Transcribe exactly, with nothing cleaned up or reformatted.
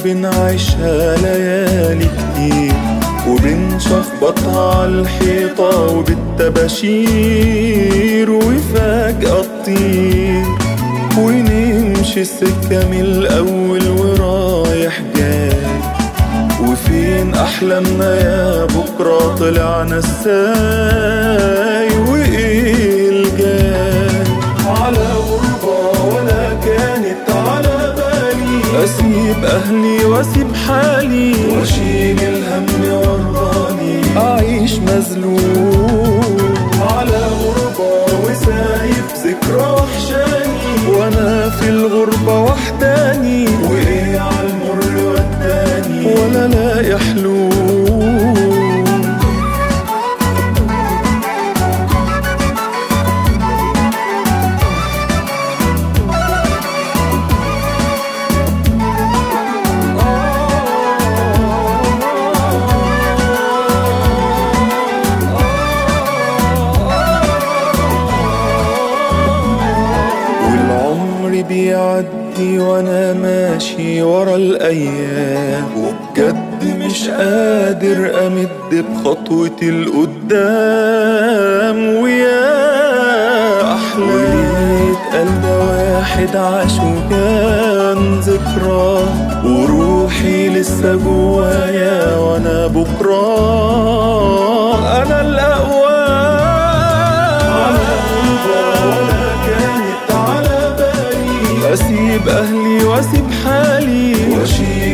وبنعيشها ليالي كتير، وبنشخبطها عالحيطة وبالتباشير، وفجأة تطير ونمشي السكة من الأول ورايح جاي. وفين أحلامنا يا بكرة طلعنا الساي، وإيه الجاي على غربة ولا كانت على بالي، أسيب أهلي وأسيب حالي وأشيل الهم وارضاني أعيش مذلول. على غربة وسايب ذكرى وحشاني، وأنا في الغربة وحداني، وإيه عالمر وداني ولا لاقي حلول. بيعدي وانا ماشي ورا الايام، وبجد مش قادر امد بخطوتي لقدام. ويا احلام قلب واحد عاش وكان ذكرى، وروحي لسه جوايا وانا بكره انا الاقوى. أسيب أهلي وأسيب حالي وأشيل